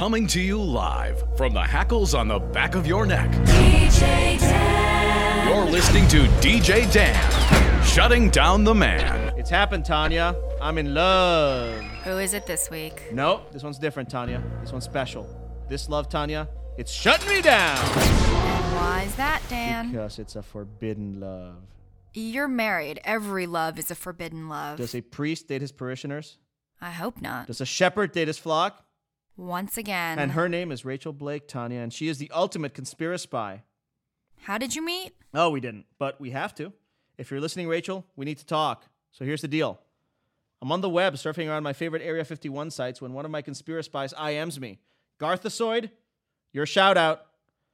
Coming to you live from the hackles on the back of your neck. DJ Dan. You're listening to DJ Dan, shutting down the man. It's happened, Tanya. I'm in love. Who is it this week? Nope, this one's different, Tanya. This one's special. This love, Tanya, it's shutting me down. And why is that, Dan? Because it's a forbidden love. You're married. Every love is a forbidden love. Does a priest date his parishioners? I hope not. Does a shepherd date his flock? Once again. And her name is Rachel Blake, Tanya, and she is the ultimate conspiracy spy. How did you meet? Oh, we didn't, but we have to. If you're listening, Rachel, we need to talk. So here's the deal. I'm on the web surfing around my favorite Area 51 sites when one of my conspiracy spies IMs me. Garthasoid, your shout out.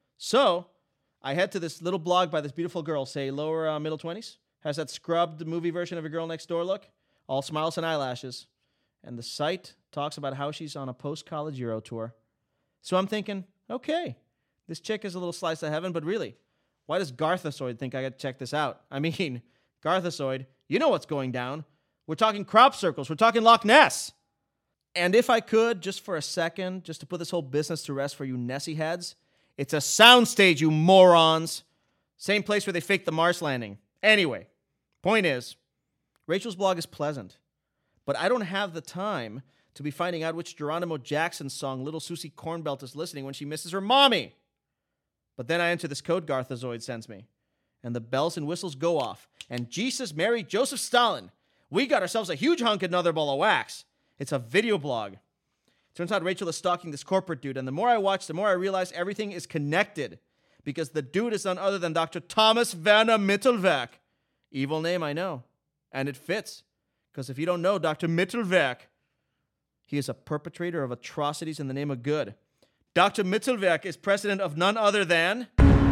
So I head to this little blog by this beautiful girl, say lower middle 20s. Has that scrubbed movie version of a girl next door look. All smiles and eyelashes. And the site talks about how she's on a post-college Euro tour. So I'm thinking, okay, this chick is a little slice of heaven, but really, why does Garthasoid think I got to check this out? I mean, Garthasoid, you know what's going down. We're talking crop circles. We're talking Loch Ness. And if I could, just for a second, just to put this whole business to rest for you Nessie heads, it's a soundstage, you morons. Same place where they faked the Mars landing. Anyway, point is, Rachel's blog is pleasant, but I don't have the time to be finding out which Geronimo Jackson song Little Susie Cornbelt is listening when she misses her mommy. But then I enter this code Garthazoid sends me, and the bells and whistles go off, and Jesus, Mary, Joseph, Stalin, we got ourselves a huge hunk of another ball of wax. It's a video blog. Turns out Rachel is stalking this corporate dude, and the more I watch, the more I realize everything is connected, because the dude is none other than Dr. Thomas Werner Mittelwerk. Evil name, I know, and it fits, because if you don't know Dr. Mittelwerk, he is a perpetrator of atrocities in the name of good. Dr. Mittelwerk is president of none other than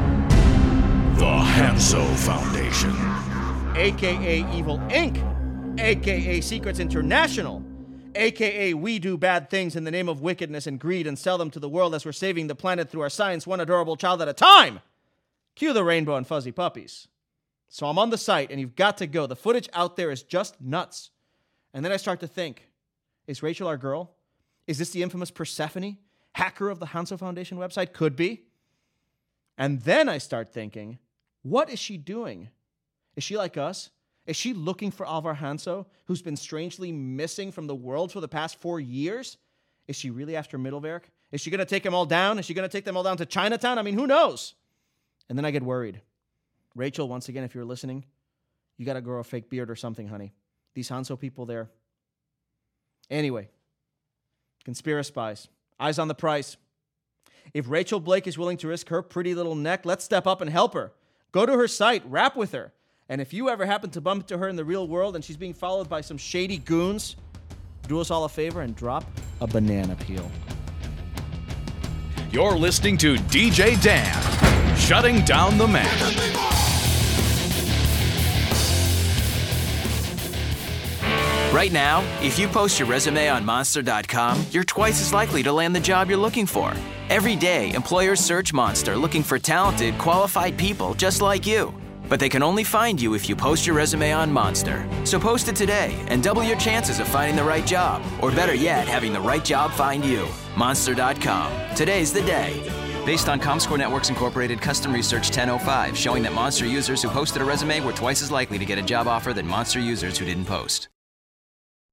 The Hanso Foundation. a.k.a. Evil Inc., a.k.a. Secrets International, a.k.a. we do bad things in the name of wickedness and greed and sell them to the world as we're saving the planet through our science one adorable child at a time. Cue the rainbow and fuzzy puppies. So I'm on the site, and you've got to go. The footage out there is just nuts. And then I start to think, is Rachel our girl? Is this the infamous Persephone, hacker of the Hanso Foundation website? Could be. And then I start thinking, what is she doing? Is she like us? Is she looking for Alvar Hanso, who's been strangely missing from the world for the past 4 years? Is she really after Mittelwerk? Is she going to take them all down? Is she going to take them all down to Chinatown? I mean, who knows? And then I get worried. Rachel, once again, if you're listening, you got to grow a fake beard or something, honey. These Hanso people there. Anyway, conspiracy spies. Eyes on the price. If Rachel Blake is willing to risk her pretty little neck, let's step up and help her. Go to her site, rap with her. And if you ever happen to bump into her in the real world and she's being followed by some shady goons, do us all a favor and drop a banana peel. You're listening to DJ Dan, shutting down the man. Right now, if you post your resume on Monster.com, you're twice as likely to land the job you're looking for. Every day, employers search Monster looking for talented, qualified people just like you. But they can only find you if you post your resume on Monster. So post it today and double your chances of finding the right job. Or better yet, having the right job find you. Monster.com. Today's the day. Based on Comscore Networks Incorporated Custom Research 1005, showing that Monster users who posted a resume were twice as likely to get a job offer than Monster users who didn't post.